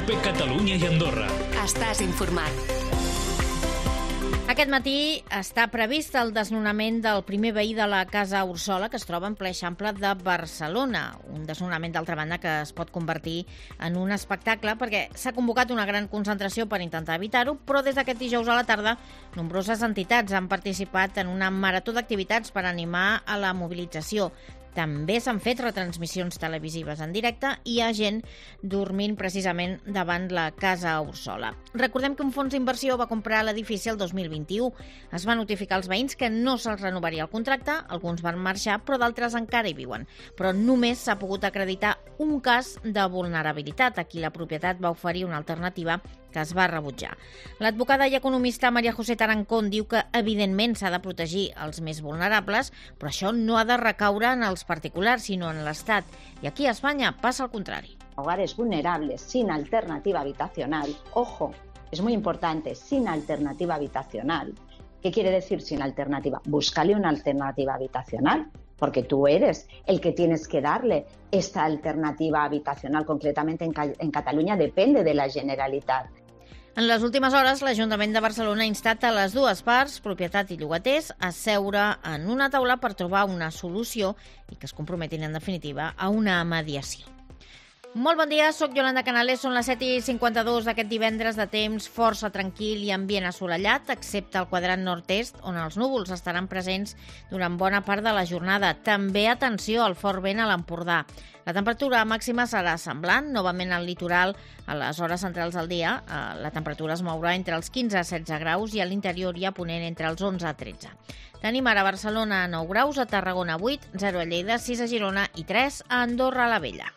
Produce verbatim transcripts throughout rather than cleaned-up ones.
COPE Catalunya i Andorra. Estàs informat. Aquest matí està previst el desnonament del primer veí de la Casa Ursola, que es troba en ple Eixample de Barcelona. Un desnonament, d'altra banda, que es pot convertir en un espectacle perquè s'ha convocat una gran concentració per intentar evitar-ho, però des d'aquest dijous a la tarda nombroses entitats han participat en una marató d'activitats per animar a la mobilització. També s'han fet retransmissions televisives en directe i hi ha gent dormint precisament davant la Casa Ursola. Recordem que un fons d'inversió va comprar l'edifici el dos mil vint-i-u. Es va notificar als veïns que no se'ls renovaria el contracte, alguns van marxar, però d'altres encara hi viuen. Però només s'ha pogut acreditar un cas de vulnerabilitat. Aquí la propietat va oferir una alternativa que es va rebutjar. L'advocada i economista María José Tarancón diu que, evidentment, s'ha de protegir els més vulnerables, però això no ha de recaure en els particulars, sinó en l'Estat. I aquí a Espanya passa el contrari. Hogares vulnerables sin alternativa habitacional, ojo, es muy importante, sin alternativa habitacional. ¿Qué quiere decir sin alternativa? Búscale una alternativa habitacional, porque tú eres el que tienes que darle esta alternativa habitacional. Concretamente en, en Cataluña depende de la Generalitat. En les últimes hores, l'Ajuntament de Barcelona ha instat a les dues parts, propietat i llogaters, a seure en una taula per trobar una solució i que es comprometin, en definitiva, a una mediació. Molt bon dia, soc Yolanda Canales, són les set i cinquanta-dos d'aquest divendres de temps força tranquil i ambient assolellat, excepte el quadrant nord-est, on els núvols estaran presents durant bona part de la jornada. També atenció al fort vent a l'Empordà. La temperatura màxima serà semblant, novament al litoral a les hores centrals del dia. La temperatura es mourà entre els quinze a setze graus i a l'interior i a ponent entre els onze a tretze. Tenim ara a Barcelona nou graus, a Tarragona vuit, zero a Lleida, sis a Girona i tres a Andorra la Vella.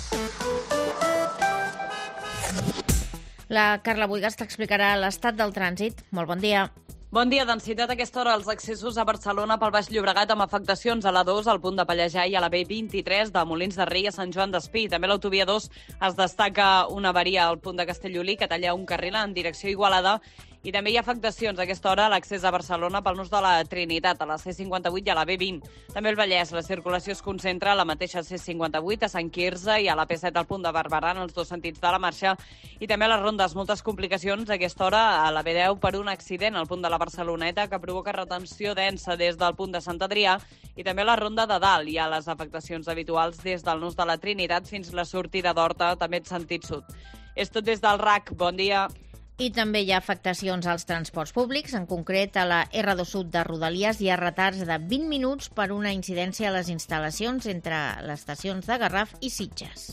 La Carla Buigas t'explicarà l'estat del trànsit. Molt bon dia. Bon dia. Densitat a aquesta hora als accessos a Barcelona pel Baix Llobregat amb afectacions a l'A dos, al punt de Pallejà i a la B vint-i-tres de Molins de Rei a Sant Joan d'Espí. També a l'autovia dos es destaca una avaria al punt de Castellolí que talla un carril en direcció Igualada. I també hi ha afectacions a aquesta hora a l'accés a Barcelona pel nus de la Trinitat, a la C cinquanta-vuit i a la B vint. També al Vallès, la circulació es concentra a la mateixa C cinquanta-vuit, a Sant Quirze i a la P set al punt de Barberà, en els dos sentits de la marxa. I també a les rondes, moltes complicacions a aquesta hora a la B deu per un accident al punt de la Barceloneta que provoca retenció densa des del punt de Sant Adrià. I també a la ronda de dalt hi ha les afectacions habituals des del nus de la Trinitat fins la sortida d'Horta, també en sentit sud. És tot des del R A C. Bon dia. I també hi ha afectacions als transports públics. En concret, a la R dos Sud de Rodalies hi ha retards de vint minuts per una incidència a les instal·lacions entre les estacions de Garraf i Sitges.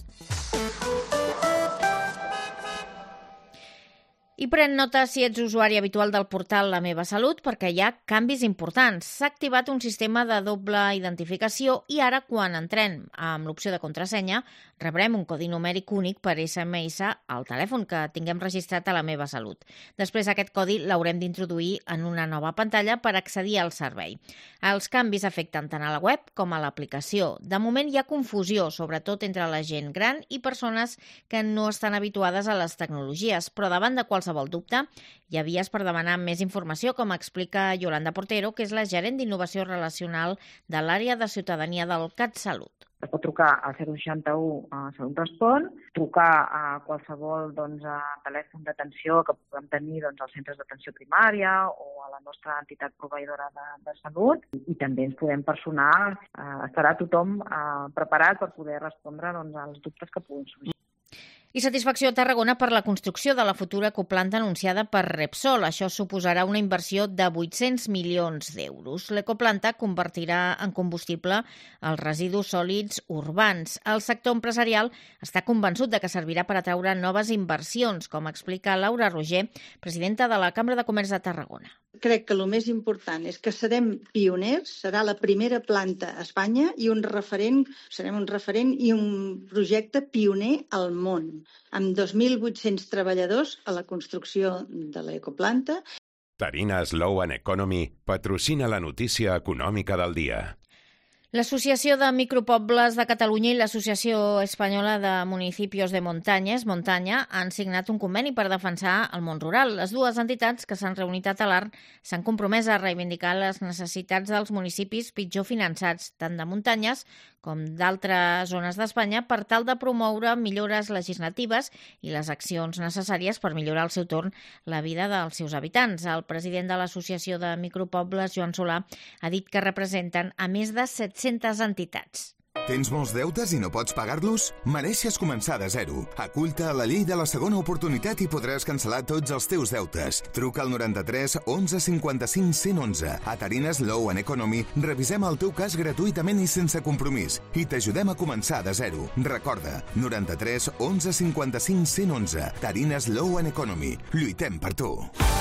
I pren nota si ets usuari habitual del portal La Meva Salut perquè hi ha canvis importants. S'ha activat un sistema de doble identificació i ara, quan entrem amb l'opció de contrasenya, rebrem un codi numèric únic per S M S al telèfon que tinguem registrat a La Meva Salut. Després aquest codi l'haurem d'introduir en una nova pantalla per accedir al servei. Els canvis afecten tant a la web com a l'aplicació. De moment hi ha confusió, sobretot entre la gent gran i persones que no estan habituades a les tecnologies, però davant de qualsevol dubte hi ha vies per demanar més informació, com explica Yolanda Portero, que és la gerent d'innovació relacional de l'àrea de ciutadania del CatSalut. Es pot trucar al zero seixanta-u a Salut Respon, trucar a qualsevol doncs, a telèfon d'atenció que puguem tenir doncs, als centres d'atenció primària o a la nostra entitat proveïdora de, de salut, i també ens podem personar. Eh, estarà tothom eh, preparat per poder respondre doncs, als dubtes que puguin sorgir. I satisfacció a Tarragona per la construcció de la futura ecoplanta anunciada per Repsol. Això suposarà una inversió de vuit-cents milions d'euros. L'ecoplanta convertirà en combustible els residus sòlids urbans. El sector empresarial està convençut de que servirà per atraure noves inversions, com explica Laura Roger, presidenta de la Cambra de Comerç de Tarragona. Crec que el més important és que serem pioners, serà la primera planta a Espanya i un referent, serem un referent i un projecte pioner al món, amb dos mil vuit-cents treballadors a la construcció de l'ecoplanta. Tarina Slow and Economy patrocina la notícia econòmica del dia. L'Associació de Micropobles de Catalunya i l'Associació Espanyola de Municipios de Montañas, Montanya, han signat un conveni per defensar el món rural. Les dues entitats que s'han reunit a Talarn s'han compromès a reivindicar les necessitats dels municipis pitjor finançats, tant de muntanyes com d'altres zones d'Espanya, per tal de promoure millores legislatives i les accions necessàries per millorar al seu torn la vida dels seus habitants. El president de l'Associació de Micropobles, Joan Solà, ha dit que representen a més de set-centes entitats. Tens molts deutes i no pots pagar-los? Mereixes començar de zero. Acull-te a la llei de la segona oportunitat i podràs cancel·lar tots els teus deutes. Truca al noranta-tres onze cinquanta-cinc cent onze. A Tarines Law and Economy revisem el teu cas gratuïtament i sense compromís i t'ajudem a començar de zero. Recorda, noranta-tres onze cinquanta-cinc cent onze. Tarines Law and Economy. Lluitem per tu.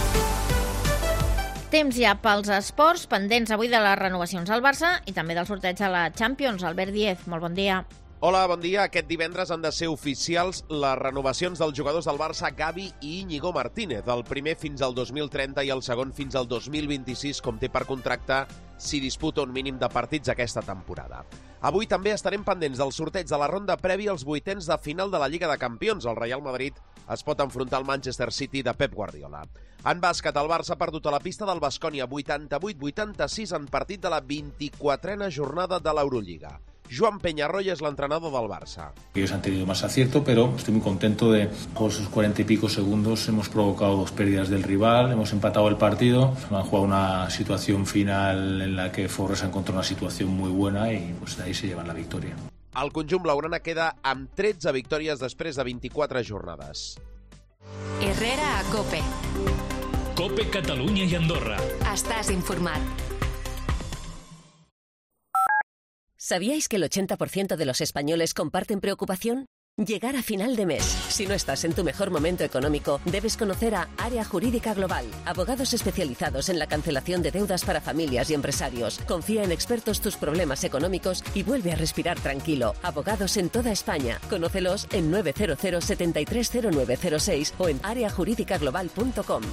Temps ja pels esports, pendents avui de les renovacions al Barça i també del sorteig a la Champions. Albert Díez, molt bon dia. Hola, bon dia. Aquest divendres han de ser oficials les renovacions dels jugadors del Barça, Gavi i Íñigo Martínez. El primer fins al dos mil trenta i el segon fins al dos mil vint-i-sis, com té per contracte si disputa un mínim de partits aquesta temporada. Avui també estarem pendents del sorteig de la ronda prèvia als vuitens de final de la Lliga de Campions. El Real Madrid es pot enfrontar al Manchester City de Pep Guardiola. En bàsquet, el Barça ha perdut a la pista del Baskonia vuitanta-vuit vuitanta-sis en partit de la vint-i-quatrena jornada de l'Eurolliga. Joan Peñarroya es l'entrenador del Barça. Ellos han tenido más acierto, pero estoy muy contento de, por esos cuarenta y pico segundos, hemos provocado dos pérdidas del rival, hemos empatado el partido, han jugado una situación final en la que Forres ha encontrado una situación muy buena y pues de ahí se llevan la victoria. El conjunt blaugrana queda amb tretze victòries després de vint-i-quatre jornades. Herrera a COPE. COPE Catalunya i Andorra. Estàs informat. ¿Sabíais que el ochenta por ciento de los españoles comparten preocupación? Llegar a final de mes. Si no estás en tu mejor momento económico, debes conocer a Área Jurídica Global, abogados especializados en la cancelación de deudas para familias y empresarios. Confía en expertos tus problemas económicos y vuelve a respirar tranquilo. Abogados en toda España. Conócelos en nueve cero cero setenta y tres cero nueve cero seis o en área jurídica global punto com.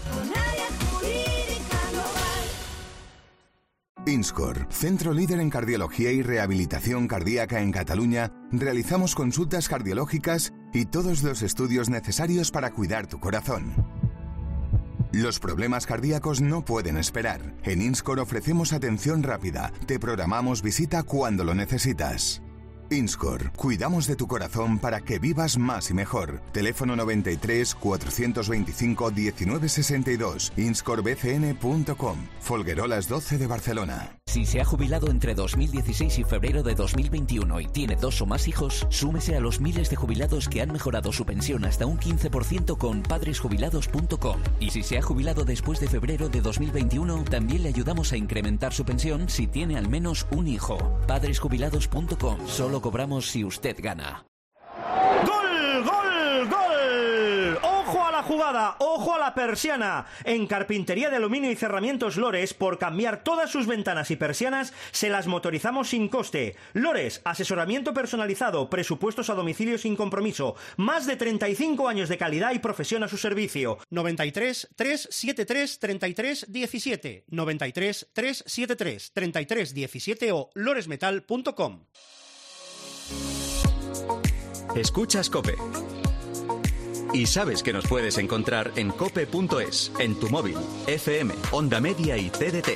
INSCOR, centro líder en cardiología y rehabilitación cardíaca en Cataluña, realizamos consultas cardiológicas y todos los estudios necesarios para cuidar tu corazón. Los problemas cardíacos no pueden esperar. En INSCOR ofrecemos atención rápida. Te programamos visita cuando lo necesitas. INSCOR, cuidamos de tu corazón para que vivas más y mejor. Teléfono noventa y tres, cuatrocientos veinticinco, diecinueve sesenta y dos, inscor b c n punto com, Folguerolas doce de Barcelona. Si se ha jubilado entre dos mil dieciséis y febrero de dos mil veintiuno y tiene dos o más hijos, súmese a los miles de jubilados que han mejorado su pensión hasta un quince por ciento con padres jubilados punto com. Y si se ha jubilado después de febrero de dos mil veintiuno, también le ayudamos a incrementar su pensión si tiene al menos un hijo. padres jubilados punto com. Solo cobramos si usted gana. ¡Gol, gol, gol! ¡Ojo a la jugada! ¡Ojo a la persiana! En Carpintería de Aluminio y Cerramientos Lores, por cambiar todas sus ventanas y persianas, se las motorizamos sin coste. Lores, asesoramiento personalizado, presupuestos a domicilio sin compromiso, más de treinta y cinco años de calidad y profesión a su servicio. noventa y tres, trescientos setenta y tres, treinta y tres diecisiete, noventa y tres, trescientos setenta y tres, treinta y tres diecisiete o loresmetal punto com. Escuchas COPE. Y sabes que nos puedes encontrar en cope punto es, en tu móvil, F M, Onda Media y T D T.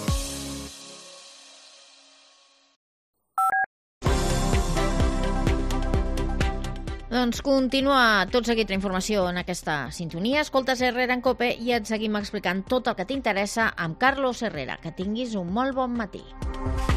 Doncs continua tot seguit la informació en aquesta sintonia. Escoltes Herrera en COPE i et seguim explicant tot el que t'interessa amb Carlos Herrera. Que tinguis un molt bon matí.